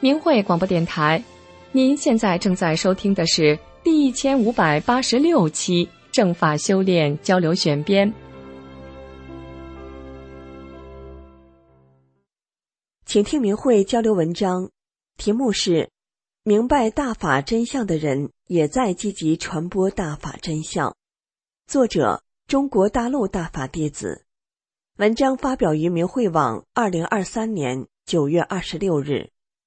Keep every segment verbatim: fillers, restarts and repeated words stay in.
明慧广播电台，您现在正在收听的是第一千五百八十六期正法修炼交流选编。 请听明慧交流文章，题目是明白大法真相的人也在积极传播大法真相，作者中国大陆大法弟子。文章发表于明慧网二零二三年九月二十六日。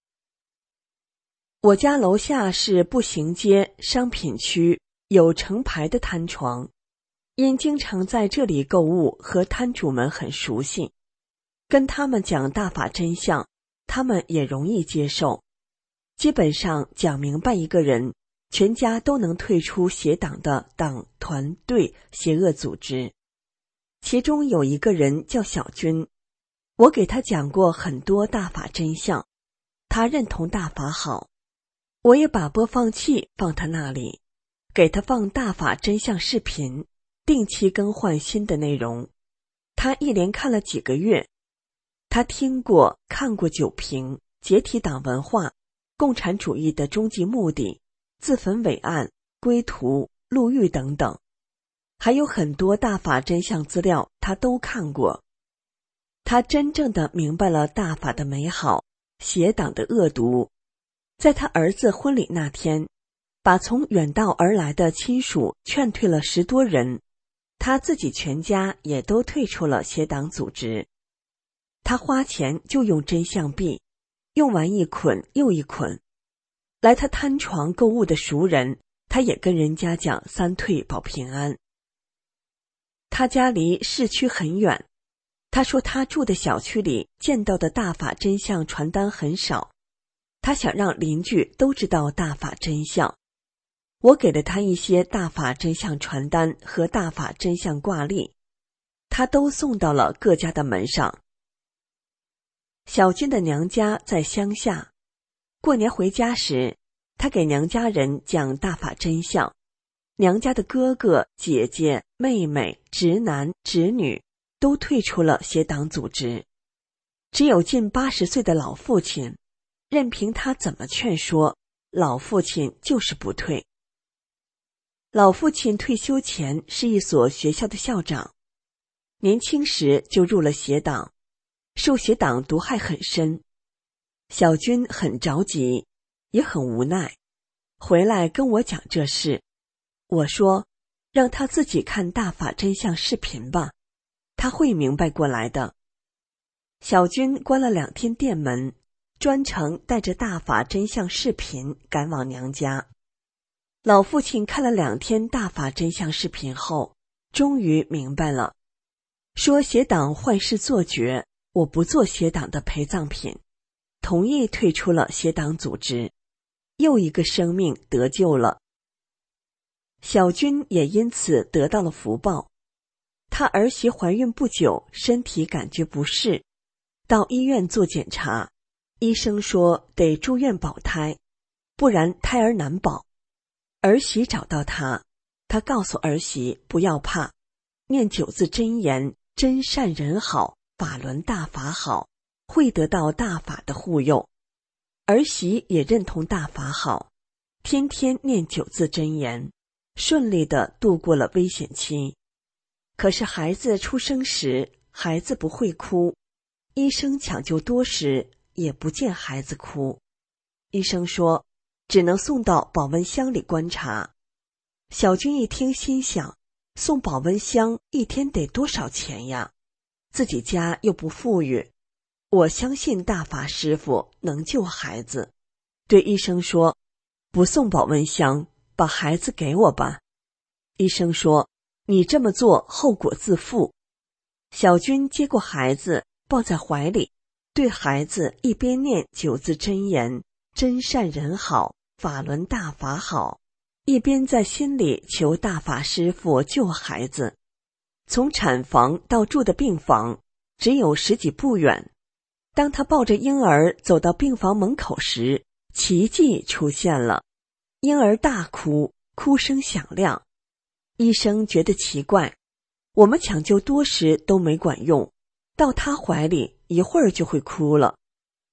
我家楼下是步行街商品区，有成排的摊床，因经常在这里购物，和摊主们很熟悉，跟他们讲大法真相，他们也容易接受。基本上讲明白一个人，全家都能退出邪党的党团队邪恶组织。其中有一个人叫小军，我给他讲过很多大法真相，他认同大法好，我也把播放器放他那里，给他放大法真相视频，定期更换新的内容。他一连看了几个月，他听过看过九评、解体党文化、共产主义的终极目的、自焚伟案、归途、入狱等等，还有很多大法真相资料他都看过。他真正的明白了大法的美好，邪党的恶毒。在他儿子婚礼那天，把从远道而来的亲属劝退了十多人，他自己全家也都退出了邪党组织。他花钱就用真相币，用完一捆又一捆。来他摊床购物的熟人，他也跟人家讲三退保平安。他家离市区很远，他说他住的小区里见到的大法真相传单很少，他想让邻居都知道大法真相。我给了他一些大法真相传单和大法真相挂历，他都送到了各家的门上。小军的娘家在乡下，过年回家时，他给娘家人讲大法真相。娘家的哥哥、姐姐、妹妹、侄男、侄女都退出了邪党组织，只有近八十岁的老父亲，任凭他怎么劝说，老父亲就是不退。老父亲退休前是一所学校的校长，年轻时就入了邪党，受邪党毒害很深。小军很着急，也很无奈，回来跟我讲这事。我说让他自己看大法真相视频吧，他会明白过来的。小军关了两天店门，专程带着大法真相视频赶往娘家。老父亲看了两天大法真相视频后，终于明白了，说邪党坏事做绝，我不做邪党的陪葬品，同意退出了邪党组织，又一个生命得救了。小军也因此得到了福报。他儿媳怀孕不久，身体感觉不适，到医院做检查，医生说得住院保胎，不然胎儿难保。儿媳找到他，他告诉儿媳不要怕，念九字真言，真善人好，法轮大法好，会得到大法的护佑。儿媳也认同大法好，天天念九字真言，顺利地度过了危险期。可是孩子出生时，孩子不会哭，医生抢救多时也不见孩子哭。医生说只能送到保温箱里观察。小军一听心想，送保温箱一天得多少钱呀？自己家又不富裕，我相信大法师父能救孩子。对医生说，不送保温箱，把孩子给我吧。医生说，你这么做后果自负。小军接过孩子，抱在怀里，对孩子一边念九字真言，真善人好，法轮大法好，一边在心里求大法师父救孩子。从产房到住的病房只有十几步远，当他抱着婴儿走到病房门口时，奇迹出现了，婴儿大哭，哭声响亮。医生觉得奇怪，我们抢救多时都没管用，到他怀里一会儿就会哭了。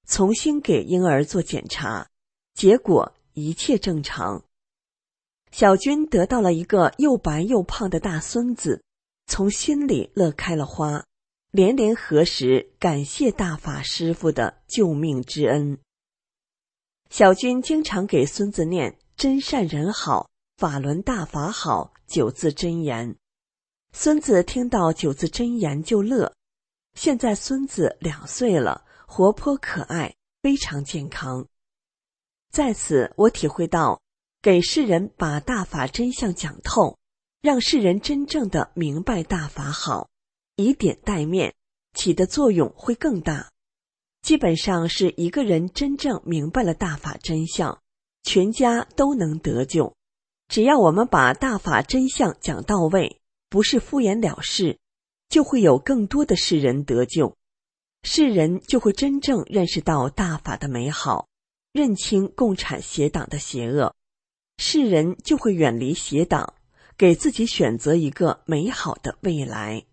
重新给婴儿做检查，结果一切正常。小军得到了一个又白又胖的大孙子，从心里乐开了花，连连合十感谢大法师父的救命之恩。小军经常给孙子念真善人好，法轮大法好九字真言，孙子听到九字真言就乐。现在孙子两岁了，活泼可爱，非常健康。在此我体会到，给世人把大法真相讲透，让世人真正的明白大法好，以点带面，起的作用会更大。基本上是一个人真正明白了大法真相，全家都能得救。只要我们把大法真相讲到位，不是敷衍了事，就会有更多的世人得救，世人就会真正认识到大法的美好，认清共产邪党的邪恶，世人就会远离邪党，给自己选择一个美好的未来。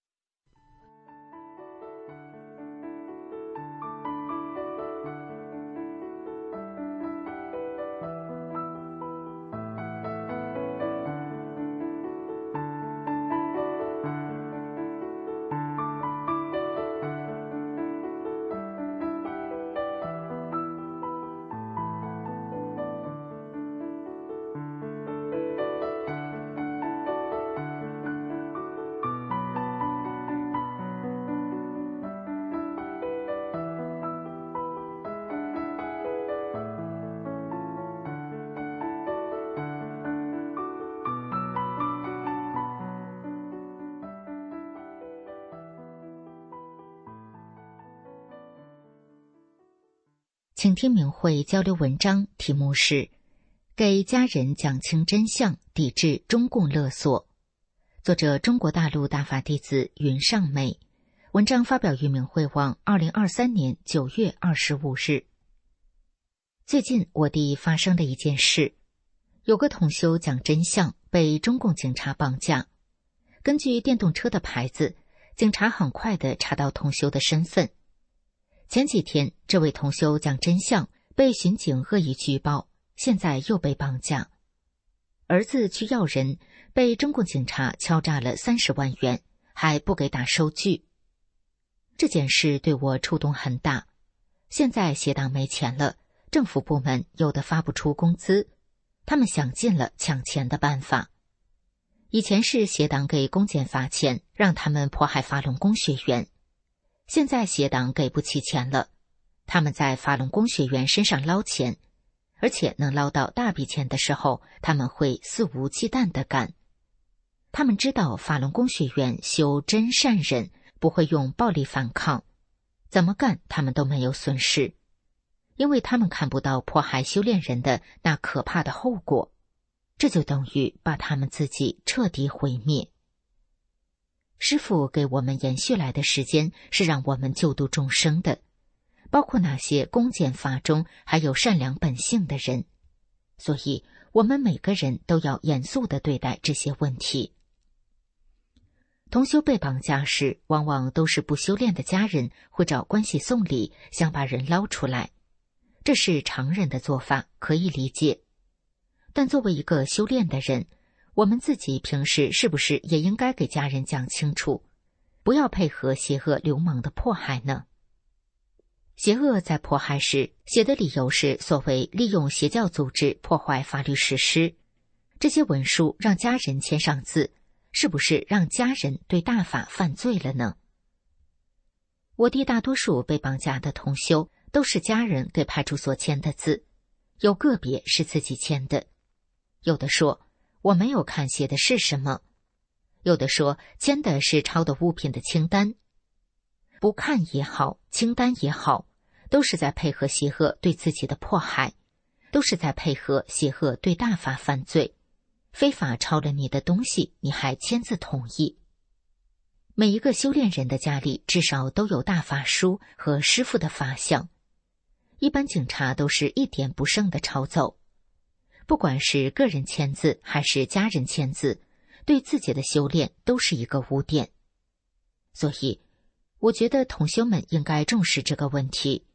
请听明慧交流文章，题目是给家人讲清真相，抵制中共勒索。作者中国大陆大法弟子云尚美。文章发表于明慧网二零二三年九月二十五日。最近我弟发生了一件事，有个同修讲真相，被中共警察绑架。根据电动车的牌子，警察很快地查到同修的身份。前几天，这位同修讲真相，被巡警恶意举报，现在又被绑架。儿子去要人，被中共警察敲诈了三十万元，还不给打收据。这件事对我触动很大。现在邪党没钱了，政府部门有的发不出工资，他们想尽了抢钱的办法。以前是邪党给公检发钱，让他们迫害法轮功学员。现在邪党给不起钱了，他们在法轮功学员身上捞钱，而且能捞到大笔钱的时候，他们会肆无忌惮地干。他们知道法轮功学员修真善忍，不会用暴力反抗，怎么干他们都没有损失，因为他们看不到迫害修炼人的那可怕的后果，这就等于把他们自己彻底毁灭。师父给我们延续来的时间是让我们救度众生的，包括那些公检法中还有善良本性的人，所以我们每个人都要严肃地对待这些问题。同修被绑架时，往往都是不修炼的家人会找关系送礼，想把人捞出来，这是常人的做法，可以理解。但作为一个修炼的人，我们自己平时是不是也应该给家人讲清楚，不要配合邪恶流氓的迫害呢？邪恶在迫害时写的理由是所谓利用邪教组织破坏法律实施，这些文书让家人签上字，是不是让家人对大法犯罪了呢？我弟大多数被绑架的同修都是家人给派出所签的字，有个别是自己签的。有的说我没有看写的是什么，有的说签的是抄的物品的清单。不看也好，清单也好，都是在配合邪恶对自己的迫害，都是在配合邪恶对大法犯罪，非法抄了你的东西，你还签字同意。每一个修炼人的家里至少都有大法书和师父的法像，一般警察都是一点不剩的抄走。不管是个人签字还是家人签字，对自己的修炼都是一个污点。所以我觉得同修们应该重视这个问题，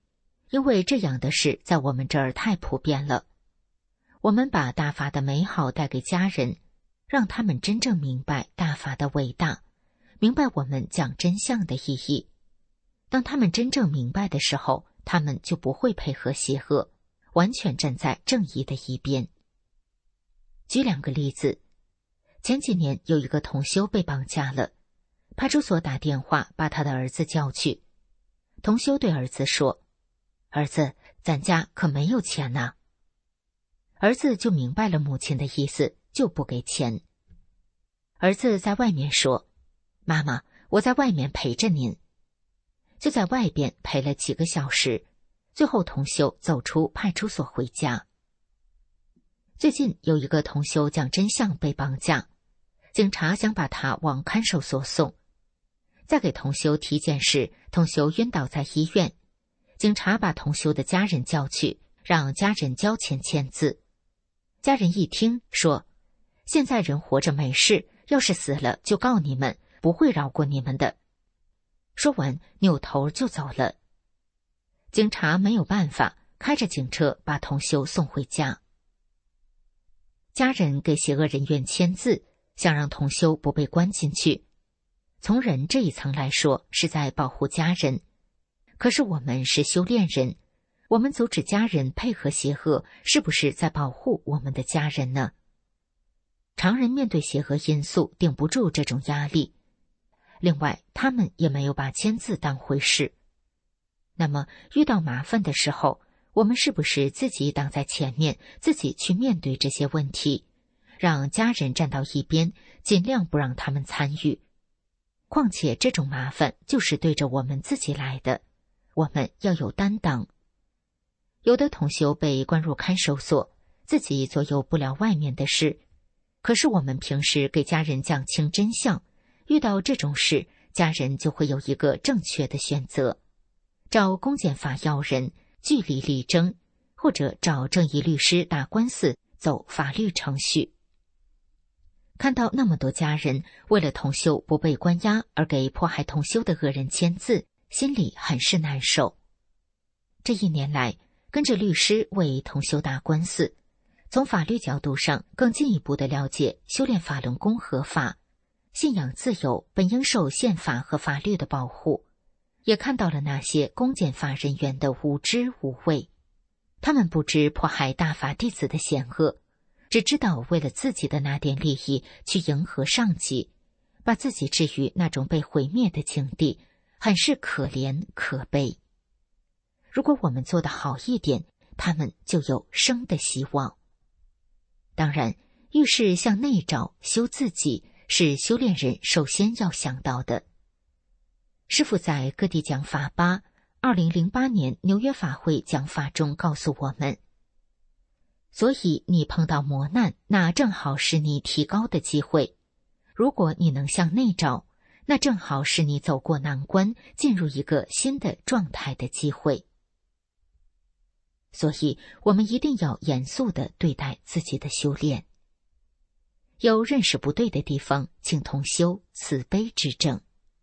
因为这样的事在我们这儿太普遍了。我们把大法的美好带给家人，让他们真正明白大法的伟大，明白我们讲真相的意义。当他们真正明白的时候，他们就不会配合邪恶，完全站在正义的一边。举两个例子，前几年有一个同修被绑架了，派出所打电话把他的儿子叫去。同修对儿子说：“儿子，咱家可没有钱呐。”儿子就明白了母亲的意思，就不给钱。儿子在外面说：“妈妈，我在外面陪着您。”就在外边陪了几个小时，最后同修走出派出所回家。最近有一个同修讲真相被绑架，警察想把他往看守所送。在给同修体检时，同修晕倒在医院，警察把同修的家人叫去，让家人交钱签字。家人一听说，现在人活着没事，要是死了就告你们，不会饶过你们的。说完扭头就走了。警察没有办法，开着警车把同修送回家。家人给邪恶人员签字，想让同修不被关进去。从人这一层来说，是在保护家人。可是我们是修炼人，我们阻止家人配合邪恶，是不是在保护我们的家人呢？常人面对邪恶因素顶不住这种压力，另外他们也没有把签字当回事。那么遇到麻烦的时候，我们是不是自己挡在前面，自己去面对这些问题，让家人站到一边，尽量不让他们参与？况且这种麻烦就是对着我们自己来的，我们要有担当。有的同修被关入看守所，自己左右不了外面的事，可是我们平时给家人讲清真相，遇到这种事，家人就会有一个正确的选择，找公检法要人据理力争，或者找正义律师打官司，走法律程序。看到那么多家人为了同修不被关押而给迫害同修的恶人签字，心里很是难受。这一年来，跟着律师为同修打官司，从法律角度上更进一步的了解修炼法轮功合法，信仰自由本应受宪法和法律的保护，也看到了那些公检法人员的无知无畏。他们不知迫害大法弟子的险恶，只知道为了自己的那点利益去迎合上级，把自己置于那种被毁灭的境地，很是可怜可悲。如果我们做得好一点，他们就有生的希望。当然，遇事向内找，修自己，是修炼人首先要想到的。师父在各地讲法吧，二零零八年纽约法会讲法中告诉我们，所以你碰到磨难，那正好是你提高的机会。如果你能向内找，那正好是你走过难关，进入一个新的状态的机会。所以我们一定要严肃地对待自己的修炼。有认识不对的地方，请同修慈悲指正。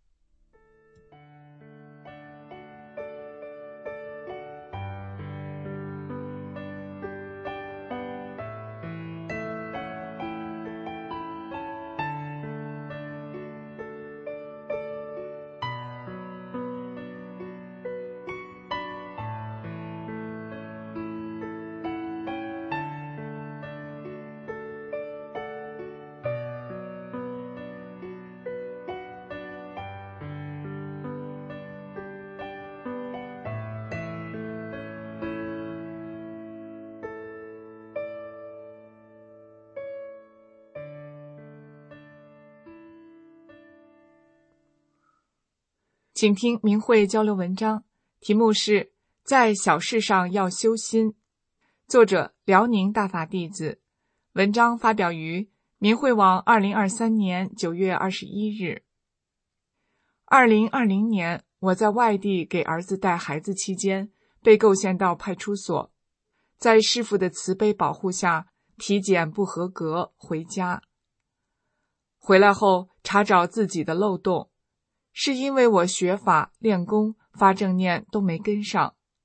请听明慧交流文章，题目是在小事上要修心，作者辽宁大法弟子，文章发表于明慧网二零二三年九月二十一日。二零二零年，我在外地给儿子带孩子期间，被构陷到派出所，在师父的慈悲保护下，体检不合格，回家。回来后查找自己的漏洞，是因为我学法练功发正念都没跟上，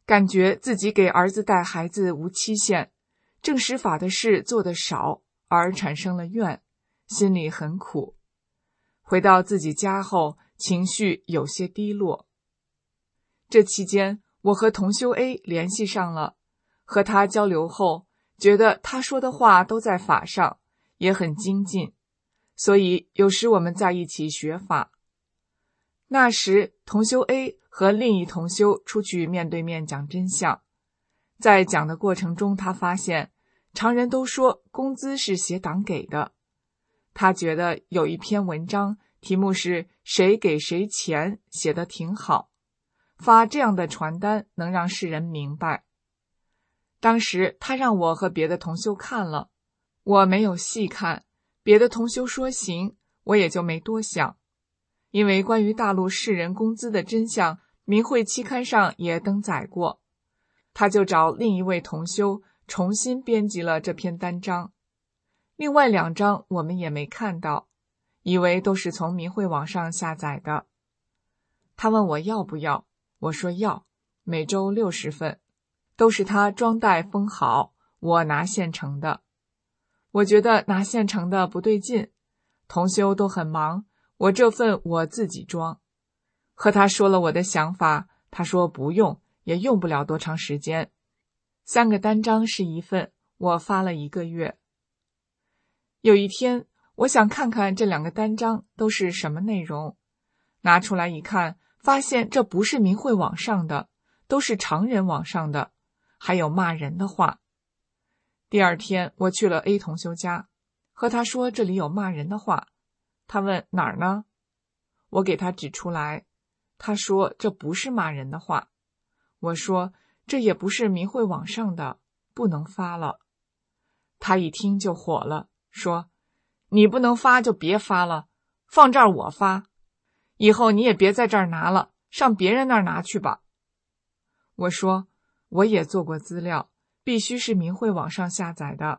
感觉自己给儿子带孩子无期限，正使法的事做得少，而产生了怨，心里很苦。回到自己家后，情绪有些低落。这期间，我和同修 A 联系上了，和他交流后，觉得他说的话都在法上，也很精进，所以有时我们在一起学法。那时，同修 A 和另一同修出去面对面讲真相，在讲的过程中，他发现常人都说工资是邪党给的，他觉得有一篇文章题目是谁给谁钱写得挺好，发这样的传单能让世人明白。当时他让我和别的同修看了，我没有细看，别的同修说行，我也就没多想。因为关于大陆世人工资的真相，明慧期刊上也登载过，他就找另一位同修重新编辑了这篇单章。另外两章我们也没看到，以为都是从明慧网上下载的。他问我要不要，我说要，每周六十份，都是他装袋封好，我拿现成的。我觉得拿现成的不对劲，同修都很忙，我这份我自己装。和他说了我的想法，他说不用，也用不了多长时间。三个单张是一份，我发了一个月。有一天，我想看看这两个单张都是什么内容，拿出来一看，发现这不是明慧网上的，都是常人网上的，还有骂人的话。第二天，我去了 A 同修家，和他说这里有骂人的话。他问哪儿呢？我给他指出来，他说这不是骂人的话。我说这也不是明慧网上的，不能发了。他一听就火了，说你不能发就别发了，放这儿我发，以后你也别在这儿拿了，上别人那儿拿去吧。我说我也做过资料，必须是明慧网上下载的。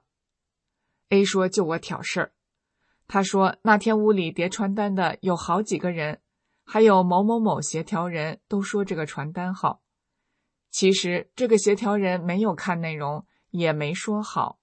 A 说就我挑事儿，他说那天屋里叠传单的有好几个人，还有某某某协调人都说这个传单好。其实这个协调人没有看内容，也没说好。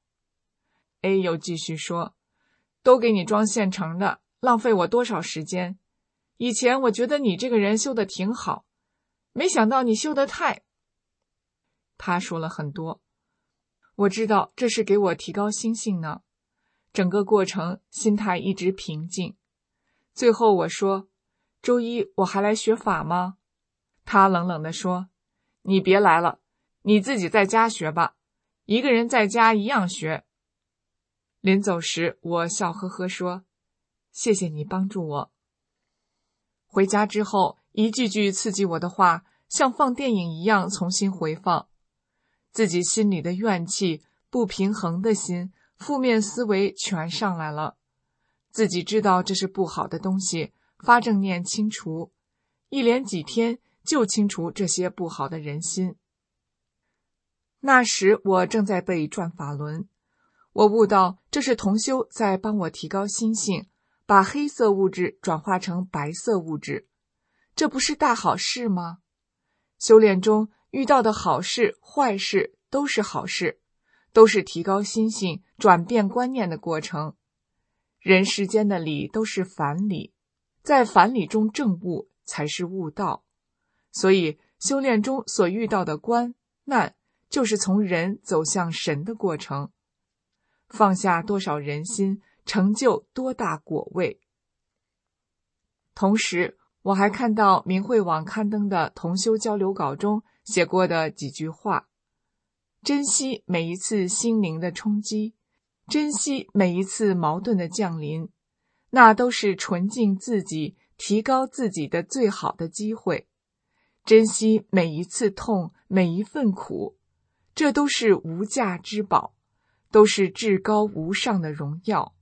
A 又继续说，都给你装现成的，浪费我多少时间。以前我觉得你这个人修得挺好，没想到你修得太……他说了很多，我知道这是给我提高心性呢。整个过程心态一直平静。最后我说，周一我还来学法吗？他冷冷地说，你别来了，你自己在家学吧，一个人在家一样学。临走时，我笑呵呵说，谢谢你帮助我。回家之后，一句句刺激我的话，像放电影一样重新回放。自己心里的怨气、不平衡的心、负面思维全上来了。自己知道这是不好的东西，发正念清除，一连几天就清除这些不好的人心。那时我正在背转法轮，我悟到这是同修在帮我提高心性，把黑色物质转化成白色物质，这不是大好事吗？修炼中遇到的好事、坏事都是好事，都是提高心性、转变观念的过程。人世间的理都是反理，在反理中证悟才是悟道。所以修炼中所遇到的关难，就是从人走向神的过程。放下多少人心，成就多大果位。同时，我还看到明慧网刊登的同修交流稿中写过的几句话：珍惜每一次心灵的冲击，珍惜每一次矛盾的降临，那都是纯净自己、提高自己的最好的机会。珍惜每一次痛，每一份苦，这都是无价之宝，都是至高无上的荣耀。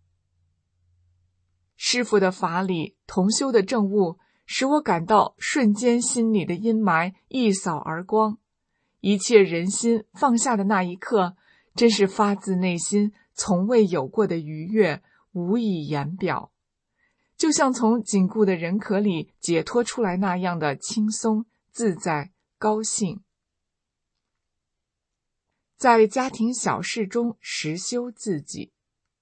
师父的法理，同修的证悟，使我感到瞬间心里的阴霾一扫而光，一切人心放下的那一刻，真是发自内心从未有过的愉悦，无以言表，就像从紧固的人壳里解脱出来那样的轻松、自在、高兴。 在家庭小事中实修自己。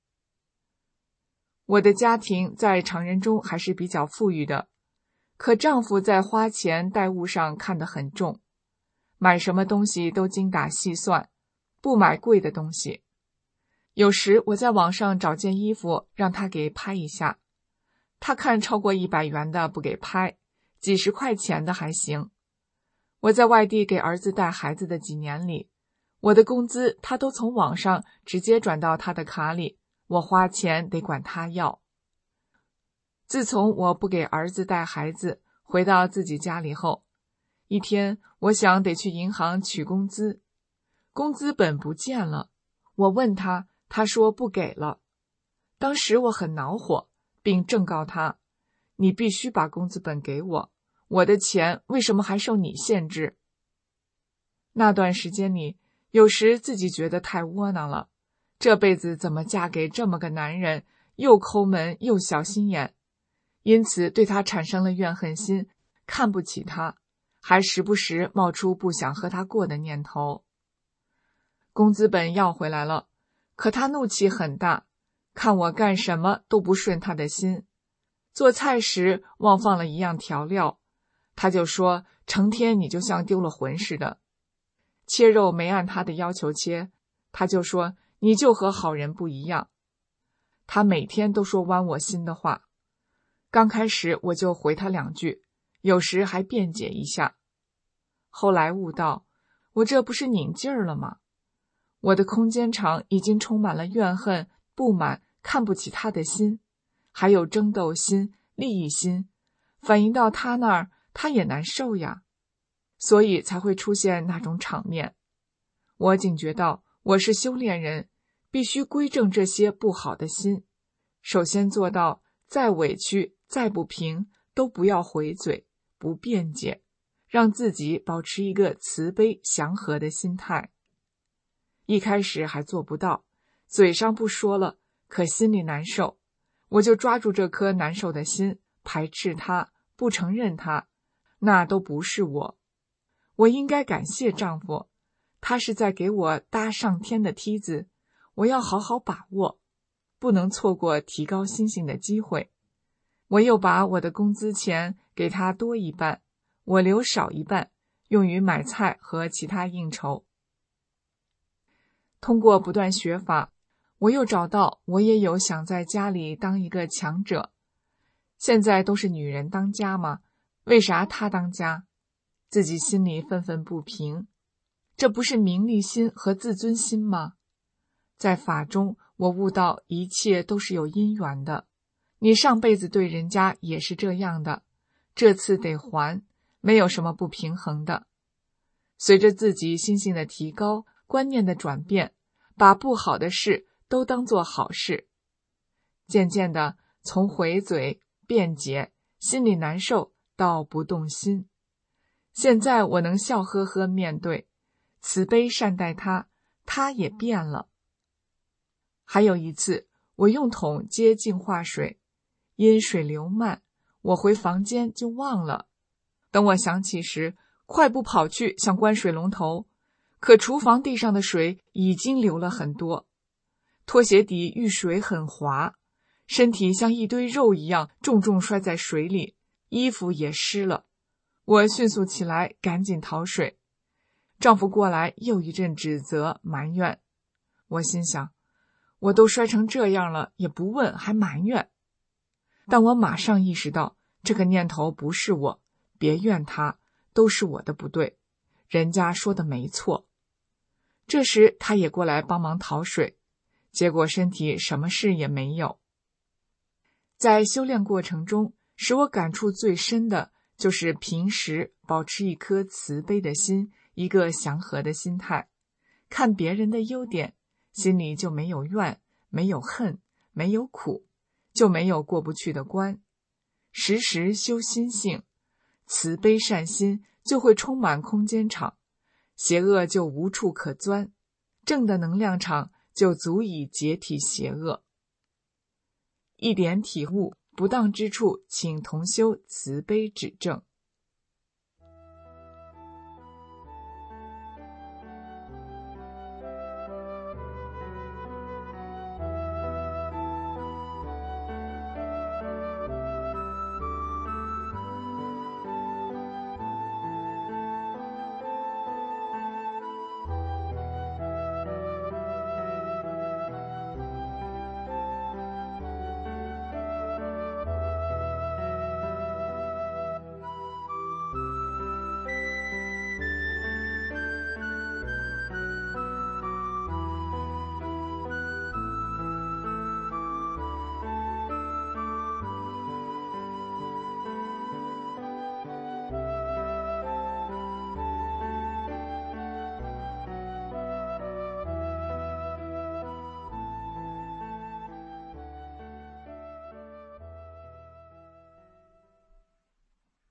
我的家庭在常人中还是比较富裕的，可丈夫在花钱待物上看得很重，买什么东西都精打细算，不买贵的东西。有时我在网上找件衣服让他给拍一下，他看超过一百元的不给拍，几十块钱的还行。我在外地给儿子带孩子的几年里，我的工资他都从网上直接转到他的卡里，我花钱得管他要。自从我不给儿子带孩子，回到自己家里后，一天我想得去银行取工资，工资本不见了，我问他，他说不给了。当时我很恼火，并正告他，你必须把工资本给我，我的钱为什么还受你限制？那段时间里，有时自己觉得太窝囊了，这辈子怎么嫁给这么个男人，又抠门又小心眼，因此对他产生了怨恨心，看不起他，还时不时冒出不想和他过的念头。工资本要回来了，可他怒气很大，看我干什么都不顺他的心。做菜时忘放了一样调料，他就说成天你就像丢了魂似的。切肉没按他的要求切，他就说你就和好人不一样。他每天都说剜我心的话，刚开始我就回他两句，有时还辩解一下。后来悟到，我这不是拧劲儿了吗？我的空间场已经充满了怨恨、不满、看不起他的心，还有争斗心、利益心，反映到他那儿，他也难受呀，所以才会出现那种场面。我警觉到，我是修炼人，必须归正这些不好的心，首先做到再委屈、再不平，都不要回嘴，不辩解，让自己保持一个慈悲祥和的心态。一开始还做不到，嘴上不说了，可心里难受，我就抓住这颗难受的心，排斥它，不承认它，那都不是我。我应该感谢丈夫，他是在给我搭上天的梯子，我要好好把握，不能错过提高心性的机会。我又把我的工资钱给他多一半，我留少一半，用于买菜和其他应酬。通过不断学法，我又找到我也有想在家里当一个强者。现在都是女人当家吗？为啥她当家？自己心里愤愤不平，这不是名利心和自尊心吗？在法中，我悟到一切都是有因缘的，你上辈子对人家也是这样的，这次得还，没有什么不平衡的。随着自己心性的提高，观念的转变，把不好的事都当作好事，渐渐的从回嘴、辩解、心里难受到不动心。现在我能笑呵呵面对，慈悲善待他，他也变了。还有一次，我用桶接净化水，因水流慢，我回房间就忘了。等我想起时，快步跑去想关水龙头，可厨房地上的水已经流了很多，拖鞋底遇水很滑，身体像一堆肉一样重重摔在水里，衣服也湿了。我迅速起来，赶紧讨水。丈夫过来又一阵指责埋怨，我心想，我都摔成这样了，也不问还埋怨。但我马上意识到，这个念头不是我，别怨他，都是我的不对，人家说的没错。这时他也过来帮忙讨水，结果身体什么事也没有。在修炼过程中，使我感触最深的就是平时保持一颗慈悲的心，一个祥和的心态，看别人的优点，心里就没有怨，没有恨，没有苦，就没有过不去的关。时时修心性，慈悲善心就会充满空间场，邪恶就无处可钻，正的能量场就足以解体邪恶。一点体悟，不当之处，请同修慈悲指正。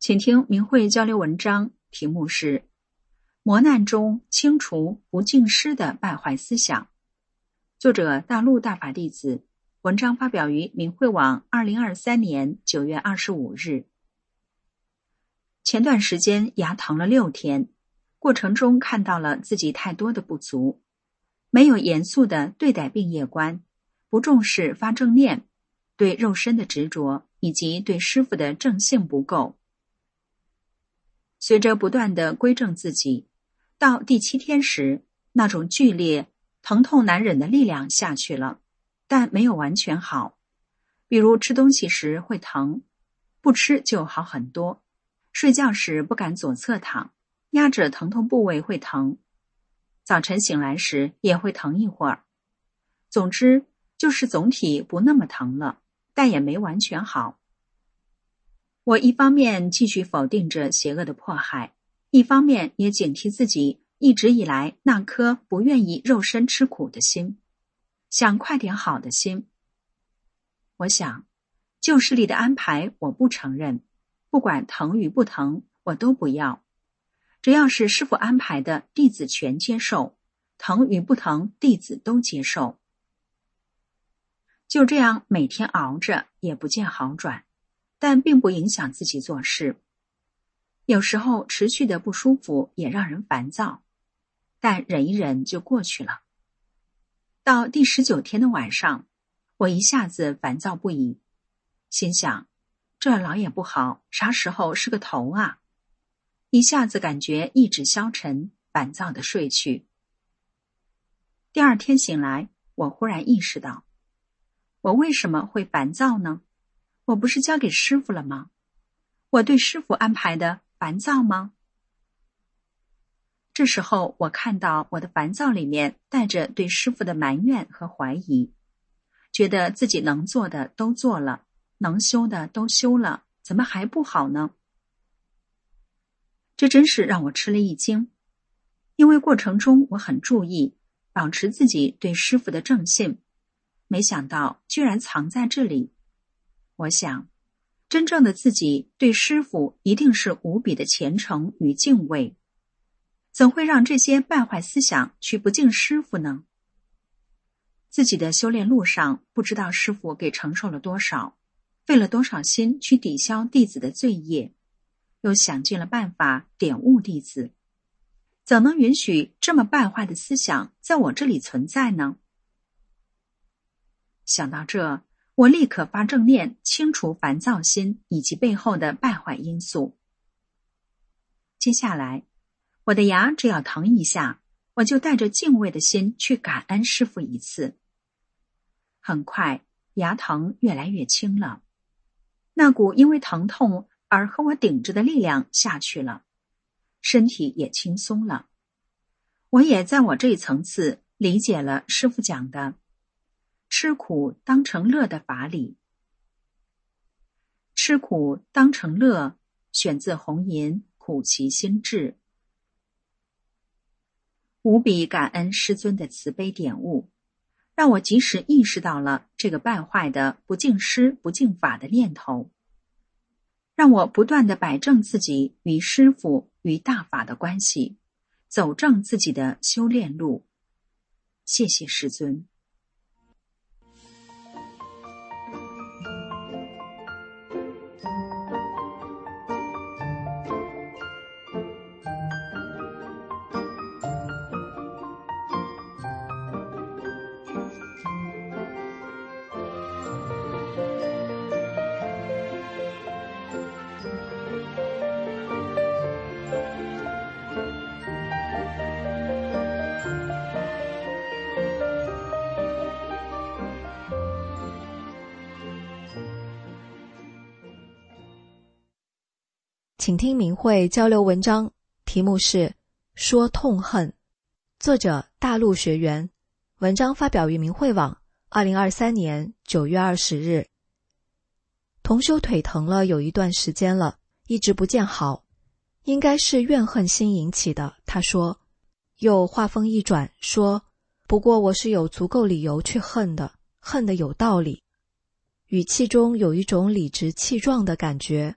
请听明慧交流文章，题目是磨难中清除不敬师的败坏思想。作者大陆大法弟子，文章发表于明慧网二零二三年九月二十五日。前段时间牙疼了六天，过程中看到了自己太多的不足，没有严肃的对待病业观，不重视发正念，对肉身的执着，以及对师父的正性不够。随着不断的归正自己，到第七天时，那种剧烈疼痛难忍的力量下去了，但没有完全好。比如吃东西时会疼，不吃就好很多。睡觉时不敢左侧躺，压着疼痛部位会疼。早晨醒来时也会疼一会儿。总之就是总体不那么疼了，但也没完全好。我一方面继续否定着邪恶的迫害，一方面也警惕自己一直以来那颗不愿意肉身吃苦的心，想快点好的心。我想，旧势力的安排我不承认，不管疼与不疼，我都不要。只要是师父安排的，弟子全接受，疼与不疼，弟子都接受。就这样每天熬着，也不见好转，但并不影响自己做事。有时候持续的不舒服也让人烦躁，但忍一忍就过去了。到第十九天的晚上，我一下子烦躁不已，心想，这老也不好，啥时候是个头啊？一下子感觉意志消沉，烦躁地睡去。第二天醒来，我忽然意识到，我为什么会烦躁呢？我不是交给师父了吗？我对师父安排的烦躁吗？这时候我看到我的烦躁里面带着对师父的埋怨和怀疑，觉得自己能做的都做了，能修的都修了，怎么还不好呢？这真是让我吃了一惊，因为过程中我很注意保持自己对师父的正信，没想到居然藏在这里。我想，真正的自己对师父一定是无比的虔诚与敬畏，怎会让这些败坏思想去不敬师父呢？自己的修炼路上，不知道师父给承受了多少，费了多少心去抵消弟子的罪业，又想尽了办法点悟弟子，怎能允许这么败坏的思想在我这里存在呢？想到这，我立刻发正念，清除烦躁心以及背后的败坏因素。接下来，我的牙只要疼一下，我就带着敬畏的心去感恩师父一次。很快，牙疼越来越轻了，那股因为疼痛而和我顶着的力量下去了，身体也轻松了。我也在我这一层次理解了师父讲的吃苦当成乐的法理。吃苦当成乐，选自红吟苦其心志。无比感恩师尊的慈悲点悟，让我及时意识到了这个败坏的不敬师不敬法的念头，让我不断地摆正自己与师父与大法的关系，走正自己的修炼路。谢谢师尊。 请听明慧交流文章，题目是说痛恨，作者大陆学员，文章发表于明慧网二零二三年九月二十日。同修腿疼了有一段时间了，一直不见好，应该是怨恨心引起的，他说。又话锋一转说，不过我是有足够理由去恨的，恨得有道理。语气中有一种理直气壮的感觉，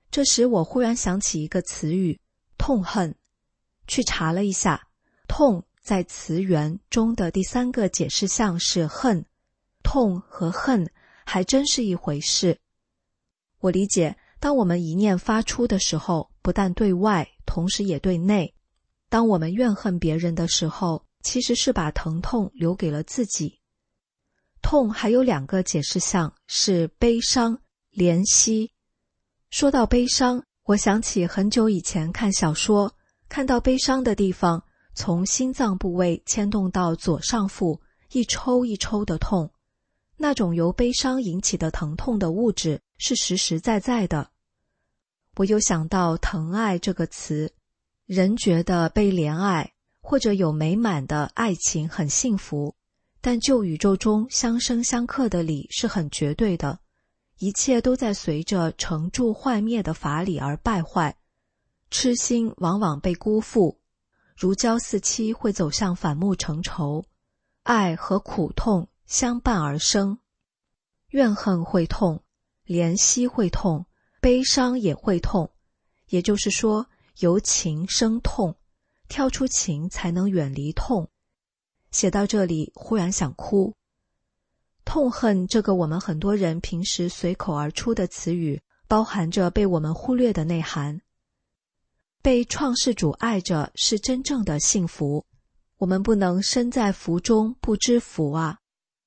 这时我忽然想起一个词语，痛恨。去查了一下，痛在词源中的第三个解释项是恨，痛和恨还真是一回事。我理解，当我们一念发出的时候，不但对外，同时也对内。当我们怨恨别人的时候，其实是把疼痛留给了自己。痛还有两个解释项，是悲伤、怜惜。说到悲伤，我想起很久以前看小说，看到悲伤的地方，从心脏部位牵动到左上腹，一抽一抽的痛。那种由悲伤引起的疼痛的物质是实实在在的。我又想到疼爱这个词，人觉得被怜爱或者有美满的爱情很幸福，但就宇宙中相生相克的理是很绝对的，一切都在随着成住坏灭的法理而败坏。痴心往往被辜负，如胶似漆会走向反目成仇，爱和苦痛相伴而生。怨恨会痛，怜惜会痛，悲伤也会痛，也就是说，由情生痛，跳出情才能远离痛。写到这里，忽然想哭。痛恨这个我们很多人平时随口而出的词语，包含着被我们忽略的内涵。被创世主爱着是真正的幸福，我们不能身在福中不知福啊。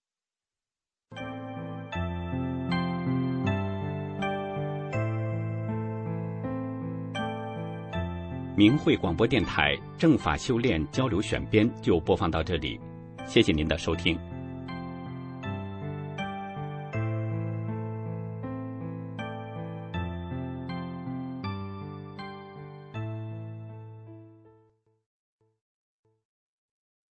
明慧广播电台正法修炼交流选编就播放到这里，谢谢您的收听。